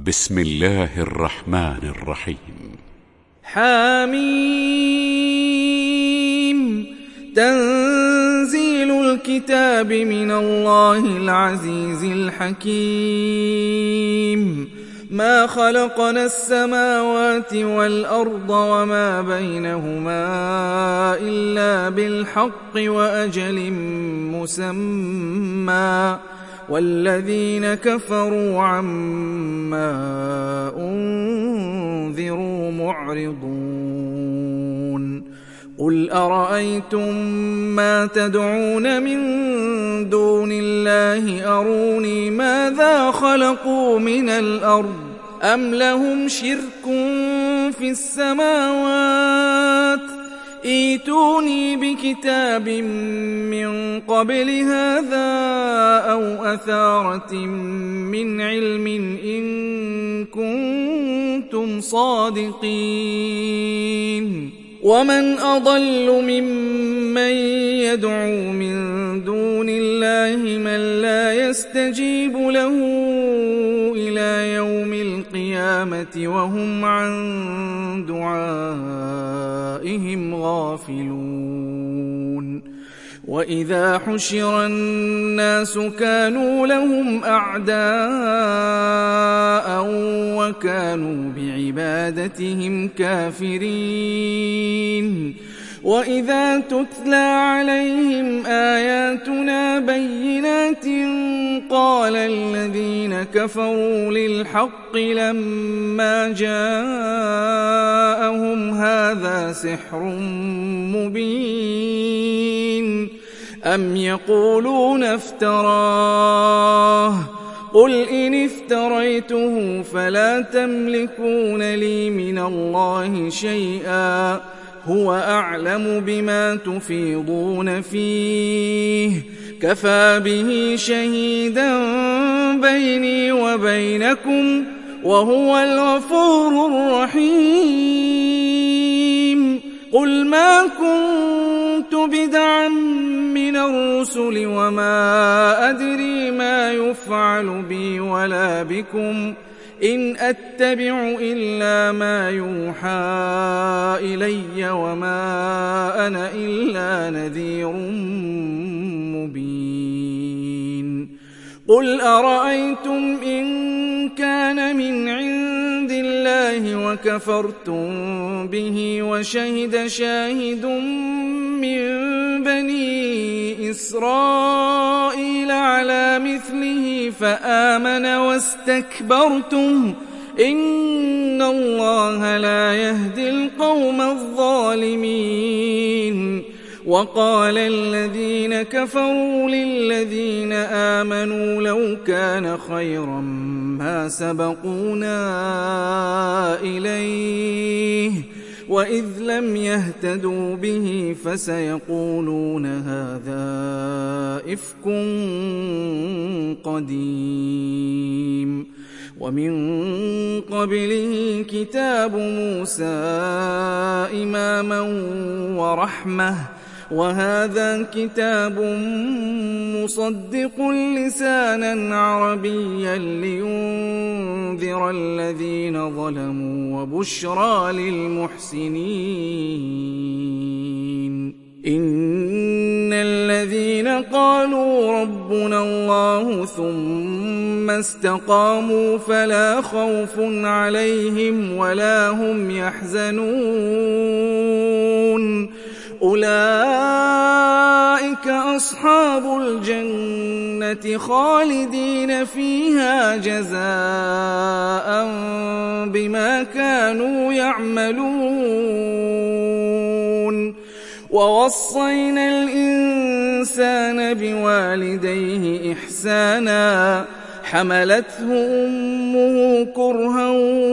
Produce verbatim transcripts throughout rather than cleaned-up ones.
بسم الله الرحمن الرحيم. حميم. تنزيل الكتاب من الله العزيز الحكيم. ما خلقنا السماوات والأرض وما بينهما إلا بالحق وأجل مسمى، والذين كفروا عما أنذروا معرضون. قل أرأيتم ما تدعون من دون الله أروني ماذا خلقوا من الأرض أم لهم شرك في السماوات ائتوني بكتاب من قبل هذا أو أثارة من علم إن كنتم صادقين. ومن أضل ممن يدعو من دون الله من لا يستجيب له إلى يوم القيامة وهم عن دعائهم غافلون. وإذا حشر الناس كانوا لهم أعداء وكانوا بعبادتهم كافرين. وإذا تتلى عليهم آياتنا بينات قال الذين كفروا للحق لما جاءهم هذا سحر مبين أم يقولون افتراه قل إن افتريته فلا تملكون لي من الله شيئا هو أعلم بما تفيضون فيه كفى به شهيدا بيني وبينكم وهو الغفور الرحيم. قل ما كنت بدعا من الرسل وما أدري ما يفعل بي ولا بكم إن أتبع إلا ما يوحى إلي وما أنا إلا نذير مبين. قل أرأيتم إن كان من عند الله وكفرتم به وشهد شاهد من بني إسرائيل على مثله فآمن واستكبرتم إن الله لا يهدي القوم الظالمين. وقال الذين كفروا للذين آمنوا لو كان خيرا ما سبقونا إليه وإذ لم يهتدوا به فسيقولون هذا إفك قديم. ومن قبله كتاب موسى إماما ورحمة وهذا كتاب مصدق لسانا عربيا لينذر الذين ظلموا وبشرى للمحسنين. إن الذين قالوا ربنا الله ثم استقاموا فلا خوف عليهم ولا هم يحزنون أولئك أصحاب الجنة خالدين فيها جزاء بما كانوا يعملون. ووصينا الإنسان بوالديه إحسانا حملته أمه كرها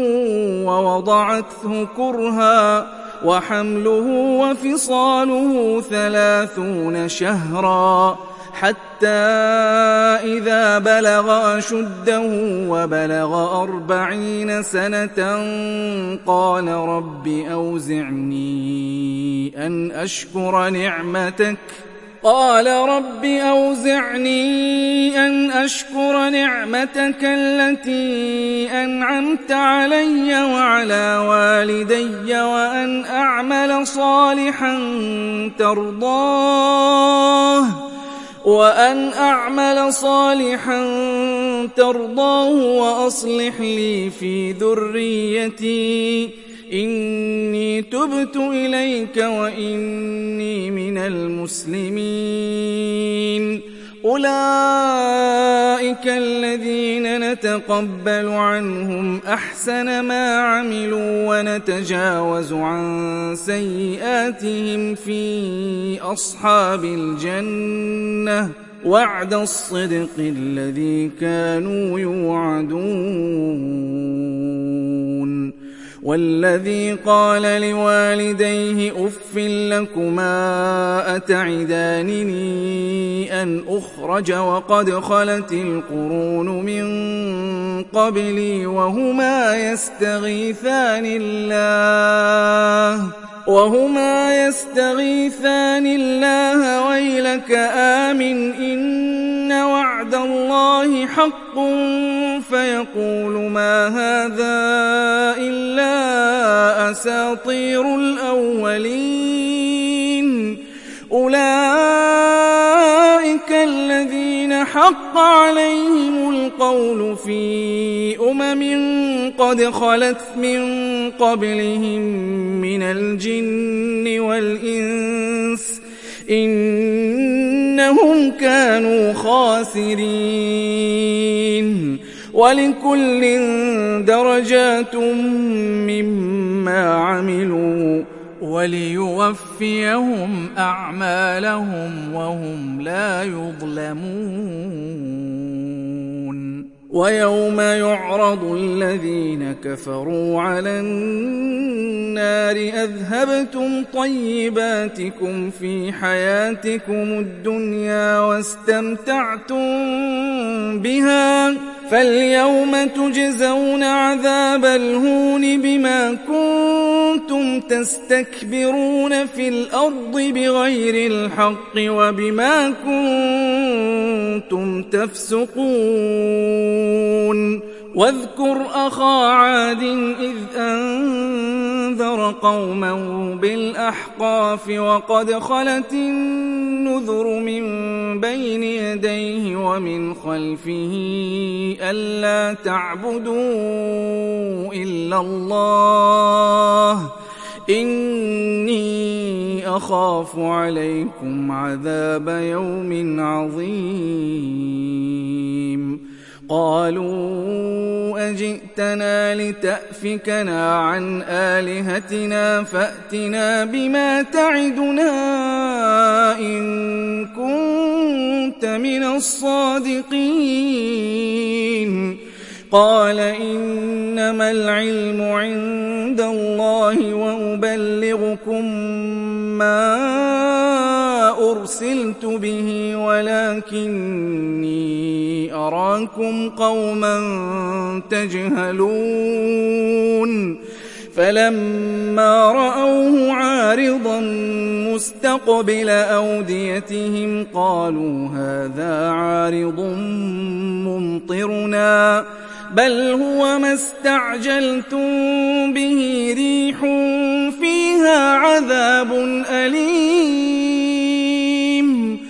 ووضعته كرها وحمله وفصاله ثلاثون شهرا حتى إذا بلغ أشده وبلغ أربعين سنة قال رب أوزعني أن أشكر نعمتك قال رب أوزعني أن أشكر نعمتك التي أنعمت علي وعلى والدي وأن أعمل صالحا ترضاه وأن أعمل صالحا ترضاه وأصلح لي في ذريتي إني تبت إليك وإني من المسلمين. أولئك الذين نتقبل عنهم أحسن ما عملوا ونتجاوز عن سيئاتهم في أصحاب الجنة وعد الصدق الذي كانوا يوعدون. والذي قال لوالديه أف لكما أتعدانني أن أخرج وقد خلت القرون من قبلي وهما يستغيثان الله وهما يستغيثان الله ويلك آمن إن وعد الله حق فيقول ما هذا إلا أساطير الأولين. أولئك الذين حق عليهم القول في أمم قد خلت من قبلهم من الجن والإنس إنهم كانوا خاسرين. ولكل درجات مما عملوا وليوفيهم أعمالهم وهم لا يظلمون. ويوم يعرض الذين كفروا على النار أذهبتم طيباتكم في حياتكم الدنيا واستمتعتم بها فاليوم تجزون عذاب الهون بما كنتم تستكبرون في الأرض بغير الحق وبما كنتم تفسقون. واذكر أخا عاد إذ أنذر قومه بالأحقاف وقد خلت النذر من بين يديه ومن خلفه ألا تعبدوا إلا الله إني أخاف عليكم عذاب يوم عظيم. قالوا أجئتنا لتأفكنا عن آلهتنا فأتنا بما تعدنا إن كنت من الصادقين. قال إنما العلم عند الله وأبلغكم ما أرسلت به ولكني أراكم قوما تجهلون. فلما رأوه عارضا مستقبل أوديتهم قالوا هذا عارض ممطرنا بل هو ما استعجلتم به ريح فيها عذاب أليم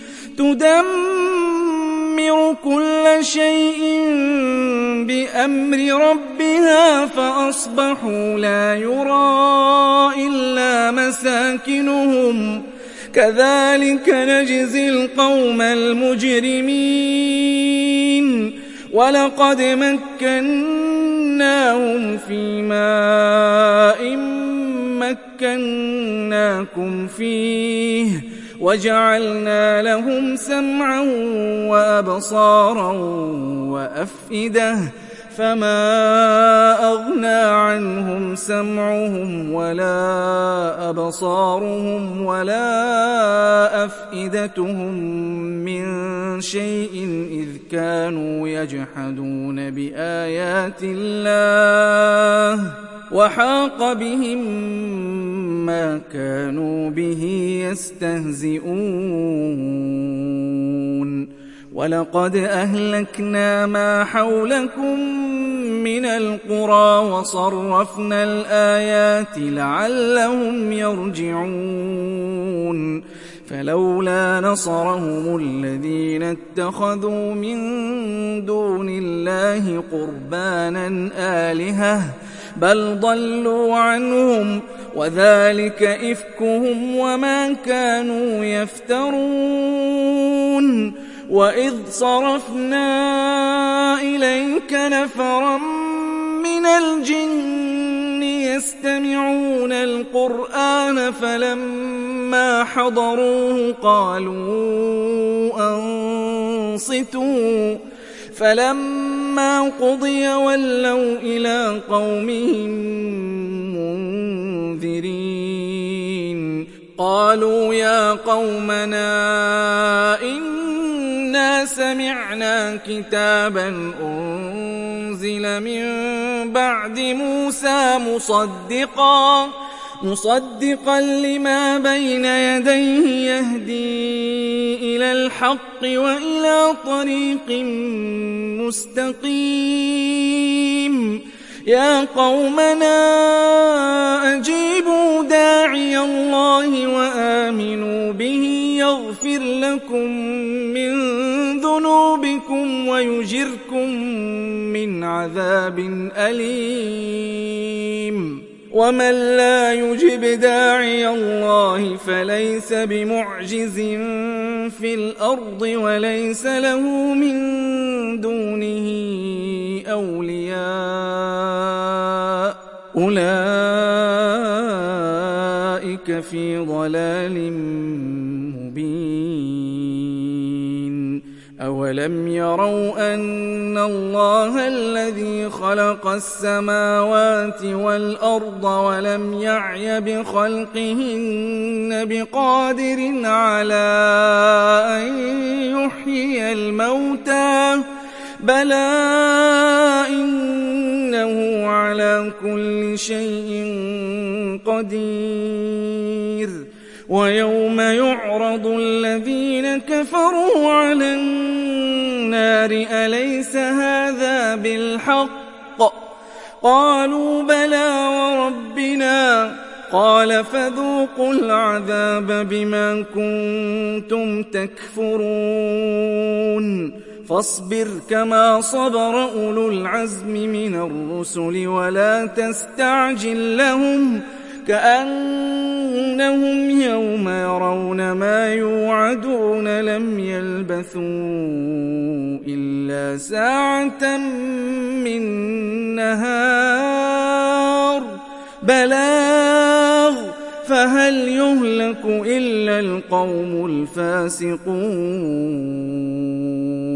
تدمر كل شيء بأمر ربها فأصبحوا لا يرى إلا مساكنهم كذلك نجزي القوم المجرمين. ولقد مكناهم في ماء مكناكم فيه وجعلنا لهم سمعا وأبصارا وأفئدة فما أغنى عنهم سمعهم ولا أبصارهم ولا أفئدتهم من شيء إذ كانوا يجحدون بآيات الله وحاق بهم ما كانوا به يستهزئون ولقد أهلكنا ما حولكم من القرى وصرفنا الآيات لعلهم يرجعون فلولا نصرهم الذين اتخذوا من دون الله قربانا آلهة بل ضلوا عنهم وذلك إفكهم وما كانوا يفترون وإذ صرفنا إليك نفرا من الجن يستمعون القرآن فلما حضروه قالوا أنصتوا فلما قضي ولوا إلى قومهم منذرين قالوا يا قومنا إنا سمعنا كتابا أنزل من بعد موسى مصدقا مصدقا لما بين يديه يهدي إلى الحق وإلى طريق مستقيم يا قومنا أجيبوا داعي الله وآمنوا به يغفر لكم من ذنوبكم ويجركم من عذاب أليم ومن لا يجب داعي الله فليس بمعجز في الأرض وليس له من دونه أولياء أولئك في ضلال مبين أولم يروا أن الله الذي خلق السماوات والأرض ولم يعي بخلقهن بقادر على أن يحيي الموتى بلى إنه على كل شيء قدير ويوم يعرض الذين كفروا على النار أليس هذا بالحق قالوا بلى وربنا قال فذوقوا العذاب بما كنتم تكفرون فاصبر كما صبر أولو العزم من الرسل ولا تستعجل لهم كأنهم يوم يرون ما يوعدون لم يلبثوا إلا ساعة من نهار بلاغ فهل يهلك إلا القوم الفاسقون